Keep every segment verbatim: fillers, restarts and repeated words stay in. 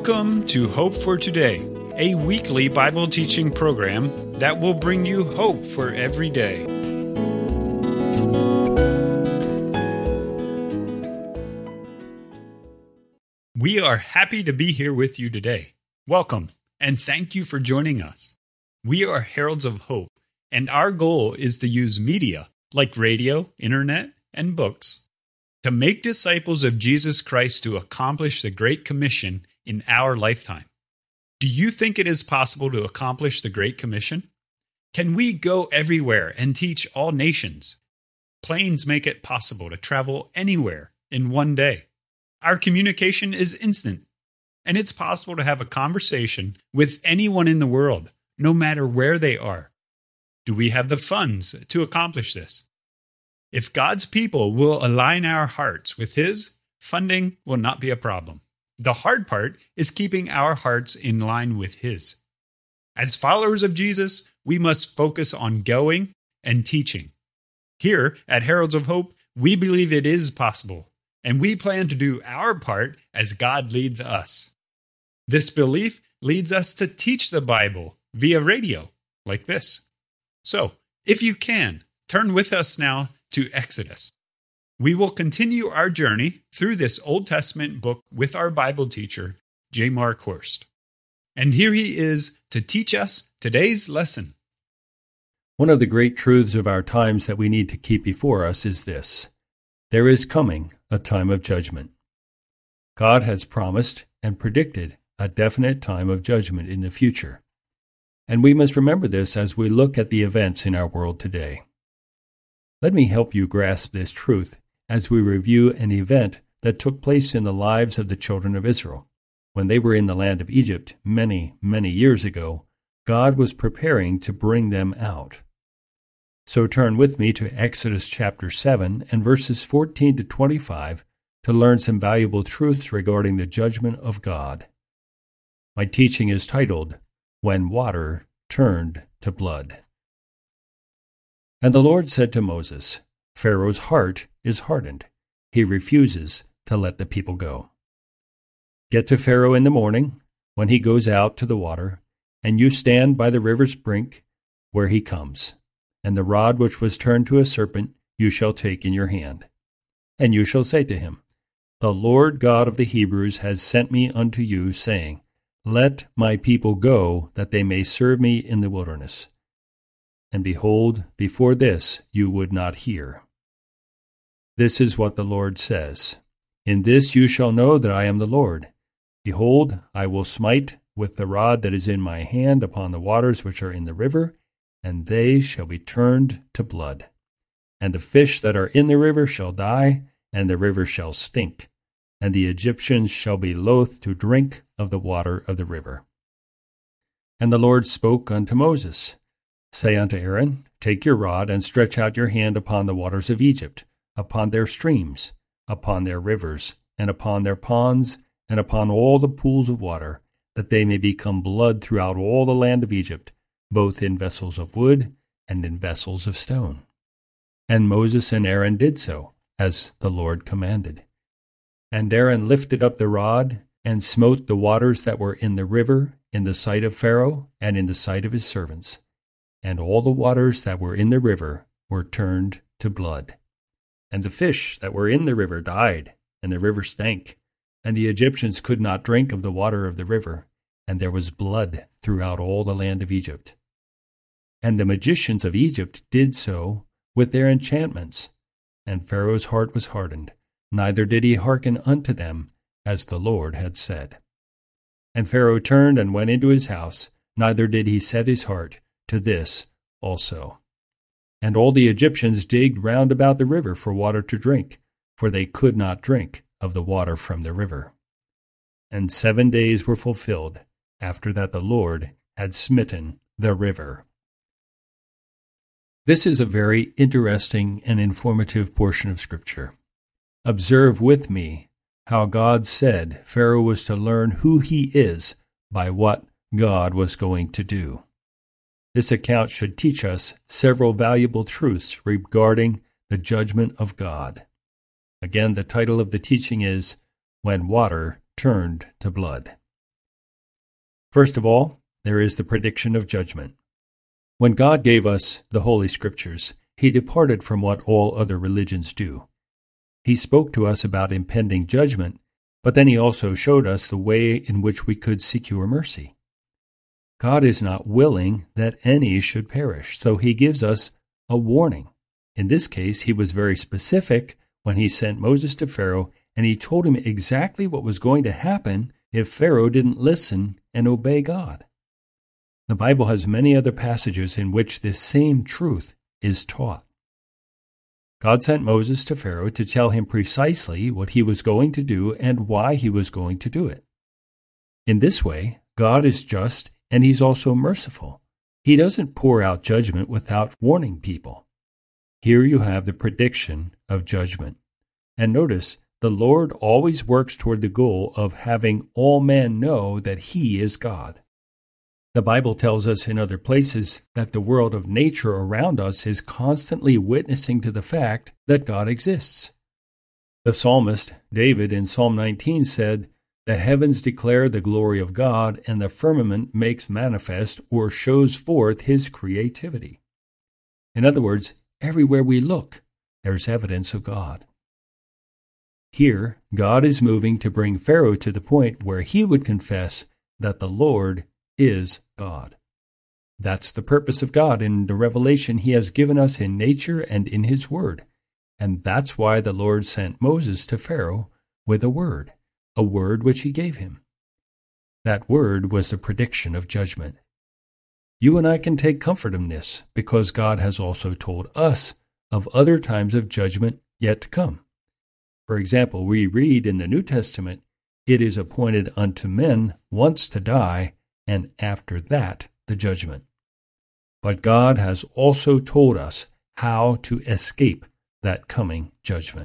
Welcome to Hope for Today, a weekly Bible teaching program that will bring you hope for every day. We are happy to be here with you today. Welcome, and thank you for joining us. We are Heralds of Hope, and our goal is to use media like radio, internet, and books to make disciples of Jesus Christ to accomplish the Great Commission in our lifetime. Do you think it is possible to accomplish the Great Commission? Can we go everywhere and teach all nations? Planes make it possible to travel anywhere in one day. Our communication is instant, and it's possible to have a conversation with anyone in the world, no matter where they are. Do we have the funds to accomplish this? If God's people will align our hearts with His, funding will not be a problem. The hard part is keeping our hearts in line with His. As followers of Jesus, we must focus on going and teaching. Here at Heralds of Hope, we believe it is possible, and we plan to do our part as God leads us. This belief leads us to teach the Bible via radio, like this. So, if you can, turn with us now to Exodus. We will continue our journey through this Old Testament book with our Bible teacher, J. Mark Horst. And here he is to teach us today's lesson. One of the great truths of our times that we need to keep before us is this: there is coming a time of judgment. God has promised and predicted a definite time of judgment in the future. And we must remember this as we look at the events in our world today. Let me help you grasp this truth as we review an event that took place in the lives of the children of Israel. When they were in the land of Egypt many, many years ago, God was preparing to bring them out. So turn with me to Exodus chapter seven and verses fourteen to twenty-five to learn some valuable truths regarding the judgment of God. My teaching is titled, When Water Turned to Blood. And the Lord said to Moses, Pharaoh's heart is hardened. He refuses to let the people go. Get to Pharaoh in the morning, when he goes out to the water, and you stand by the river's brink where he comes. And the rod which was turned to a serpent you shall take in your hand. And you shall say to him, The Lord God of the Hebrews has sent me unto you, saying, Let my people go, that they may serve me in the wilderness. And behold, before this you would not hear. This is what the Lord says. In this you shall know that I am the Lord. Behold, I will smite with the rod that is in my hand upon the waters which are in the river, and they shall be turned to blood. And the fish that are in the river shall die, and the river shall stink, and the Egyptians shall be loath to drink of the water of the river. And the Lord spoke unto Moses, Say unto Aaron, Take your rod, and stretch out your hand upon the waters of Egypt, upon their streams, upon their rivers, and upon their ponds, and upon all the pools of water, that they may become blood throughout all the land of Egypt, both in vessels of wood and in vessels of stone. And Moses and Aaron did so, as the Lord commanded. And Aaron lifted up the rod, and smote the waters that were in the river in the sight of Pharaoh and in the sight of his servants. And all the waters that were in the river were turned to blood. And the fish that were in the river died, and the river stank, and the Egyptians could not drink of the water of the river, and there was blood throughout all the land of Egypt. And the magicians of Egypt did so with their enchantments, and Pharaoh's heart was hardened, neither did he hearken unto them, as the Lord had said. And Pharaoh turned and went into his house, neither did he set his heart to this also. And all the Egyptians digged round about the river for water to drink, for they could not drink of the water from the river. And seven days were fulfilled, after that the Lord had smitten the river. This is a very interesting and informative portion of Scripture. Observe with me how God said Pharaoh was to learn who he is by what God was going to do. This account should teach us several valuable truths regarding the judgment of God. Again, the title of the teaching is When Water Turned to Blood. First of all, there is the prediction of judgment. When God gave us the Holy Scriptures, He departed from what all other religions do. He spoke to us about impending judgment, but then He also showed us the way in which we could secure mercy. God is not willing that any should perish, so He gives us a warning. In this case, He was very specific when He sent Moses to Pharaoh, and He told him exactly what was going to happen if Pharaoh didn't listen and obey God. The Bible has many other passages in which this same truth is taught. God sent Moses to Pharaoh to tell him precisely what he was going to do and why he was going to do it. In this way, God is just and He's also merciful. He doesn't pour out judgment without warning people. Here you have the prediction of judgment. And notice, the Lord always works toward the goal of having all men know that He is God. The Bible tells us in other places that the world of nature around us is constantly witnessing to the fact that God exists. The psalmist David in Psalm nineteen said, "The heavens declare the glory of God, and the firmament makes manifest or shows forth His creativity." In other words, everywhere we look, there's evidence of God. Here, God is moving to bring Pharaoh to the point where he would confess that the Lord is God. That's the purpose of God in the revelation He has given us in nature and in His Word. And that's why the Lord sent Moses to Pharaoh with a word, a word which He gave him. That word was the prediction of judgment. You and I can take comfort in this because God has also told us of other times of judgment yet to come. For example, we read in the New Testament, "It is appointed unto men once to die, and after that the judgment." But God has also told us how to escape that coming judgment.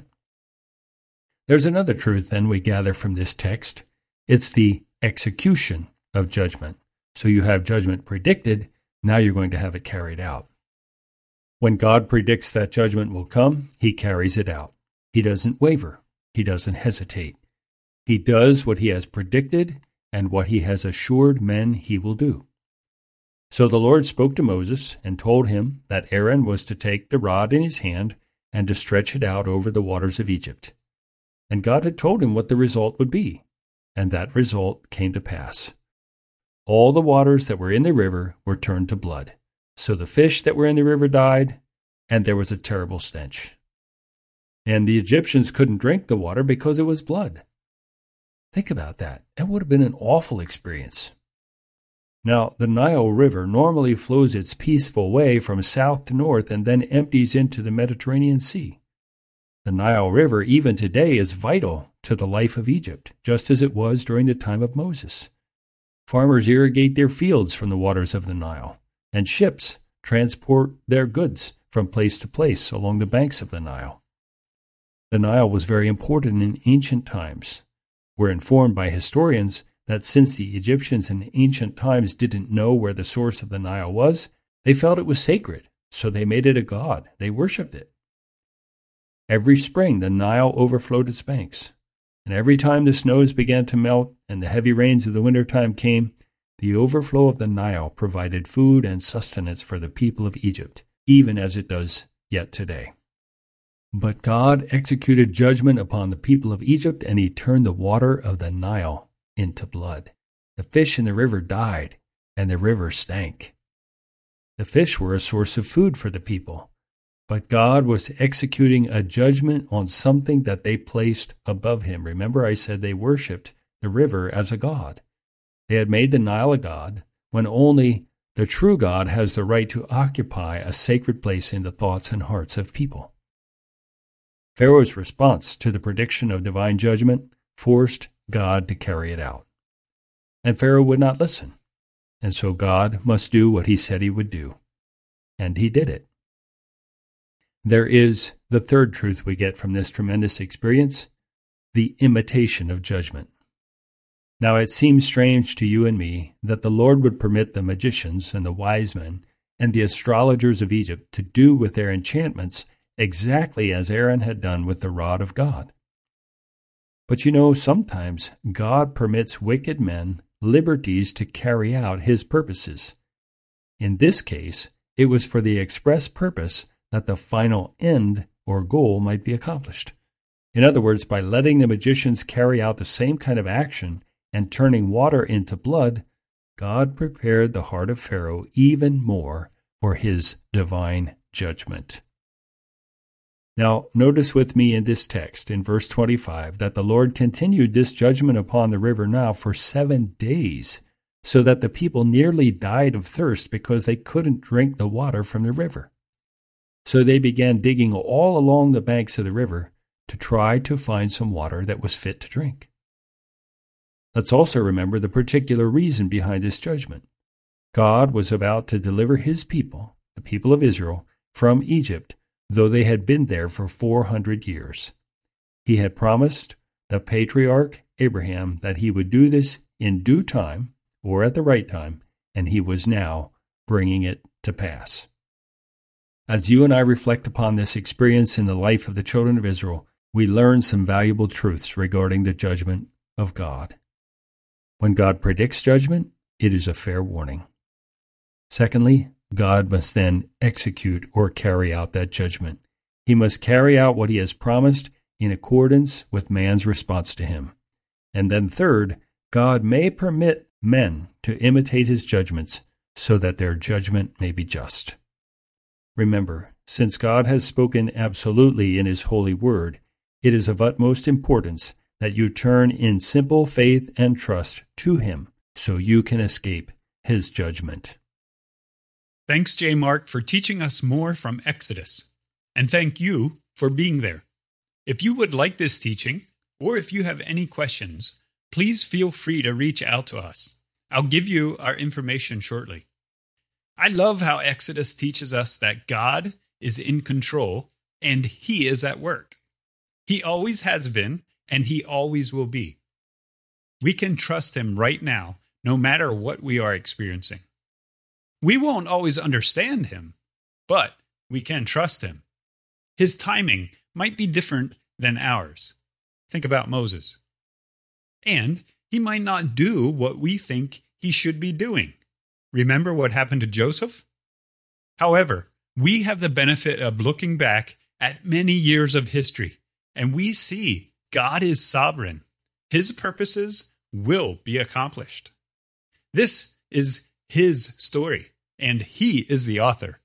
There's another truth then we gather from this text. It's the execution of judgment. So you have judgment predicted, now you're going to have it carried out. When God predicts that judgment will come, He carries it out. He doesn't waver. He doesn't hesitate. He does what He has predicted and what He has assured men He will do. So the Lord spoke to Moses and told him that Aaron was to take the rod in his hand and to stretch it out over the waters of Egypt. And God had told him what the result would be, and that result came to pass. All the waters that were in the river were turned to blood. So the fish that were in the river died, and there was a terrible stench. And the Egyptians couldn't drink the water because it was blood. Think about that. That would have been an awful experience. Now, the Nile River normally flows its peaceful way from south to north and then empties into the Mediterranean Sea. The Nile River, even today, is vital to the life of Egypt, just as it was during the time of Moses. Farmers irrigate their fields from the waters of the Nile, and ships transport their goods from place to place along the banks of the Nile. The Nile was very important in ancient times. We're informed by historians that since the Egyptians in ancient times didn't know where the source of the Nile was, they felt it was sacred, so they made it a god. They worshipped it. Every spring, the Nile overflowed its banks, and every time the snows began to melt and the heavy rains of the wintertime came, the overflow of the Nile provided food and sustenance for the people of Egypt, even as it does yet today. But God executed judgment upon the people of Egypt, and He turned the water of the Nile into blood. The fish in the river died, and the river stank. The fish were a source of food for the people, but God was executing a judgment on something that they placed above Him. Remember, I said they worshipped the river as a god. They had made the Nile a god, when only the true God has the right to occupy a sacred place in the thoughts and hearts of people. Pharaoh's response to the prediction of divine judgment forced God to carry it out. And Pharaoh would not listen, and so God must do what He said He would do. And He did it. There is the third truth we get from this tremendous experience, the imitation of judgment. Now it seems strange to you and me that the Lord would permit the magicians and the wise men and the astrologers of Egypt to do with their enchantments exactly as Aaron had done with the rod of God. But you know, sometimes God permits wicked men liberties to carry out his purposes. In this case, it was for the express purpose that the final end or goal might be accomplished. In other words, by letting the magicians carry out the same kind of action and turning water into blood, God prepared the heart of Pharaoh even more for his divine judgment. Now, notice with me in this text, in verse twenty-five, that the Lord continued this judgment upon the river Nile for seven days, so that the people nearly died of thirst because they couldn't drink the water from the river. So they began digging all along the banks of the river to try to find some water that was fit to drink. Let's also remember the particular reason behind this judgment. God was about to deliver his people, the people of Israel, from Egypt, though they had been there for four hundred years. He had promised the patriarch Abraham that he would do this in due time, or at the right time, and he was now bringing it to pass. As you and I reflect upon this experience in the life of the children of Israel, we learn some valuable truths regarding the judgment of God. When God predicts judgment, it is a fair warning. Secondly, God must then execute or carry out that judgment. He must carry out what he has promised in accordance with man's response to him. And then third, God may permit men to imitate his judgments so that their judgment may be just. Remember, since God has spoken absolutely in his holy word, it is of utmost importance that you turn in simple faith and trust to him so you can escape his judgment. Thanks, J. Mark, for teaching us more from Exodus. And thank you for being there. If you would like this teaching, or if you have any questions, please feel free to reach out to us. I'll give you our information shortly. I love how Exodus teaches us that God is in control and he is at work. He always has been, and he always will be. We can trust him right now, no matter what we are experiencing. We won't always understand him, but we can trust him. His timing might be different than ours. Think about Moses. And he might not do what we think he should be doing. Remember what happened to Joseph? However, we have the benefit of looking back at many years of history, and we see God is sovereign. His purposes will be accomplished. This is his story, and he is the author.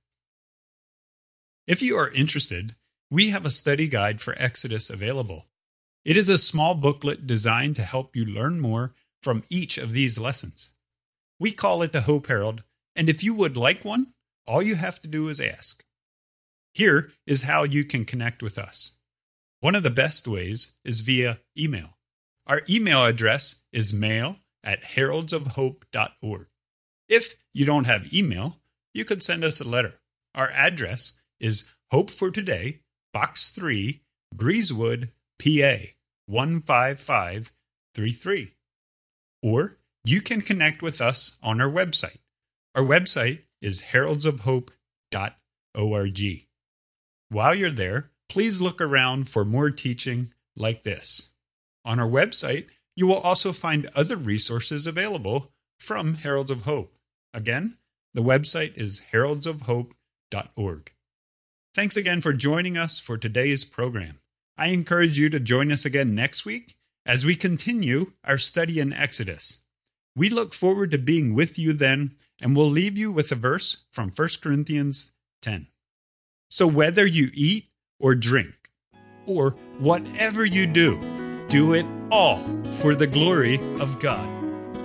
If you are interested, we have a study guide for Exodus available. It is a small booklet designed to help you learn more from each of these lessons. We call it the Hope Herald, and if you would like one, all you have to do is ask. Here is how you can connect with us. One of the best ways is via email. Our email address is mail at heralds of hope dot org. If you don't have email, you could send us a letter. Our address is Hope for Today, Box three, Breezewood, P A, one five five three three. Or you can connect with us on our website. Our website is heralds of hope dot org. While you're there, please look around for more teaching like this. On our website, you will also find other resources available from Heralds of Hope. Again, the website is heralds of hope dot org. Thanks again for joining us for today's program. I encourage you to join us again next week as we continue our study in Exodus. We look forward to being with you then, and we'll leave you with a verse from First Corinthians ten. So whether you eat or drink, or whatever you do, do it all for the glory of God.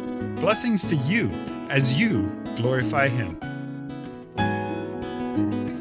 Blessings to you as you glorify him.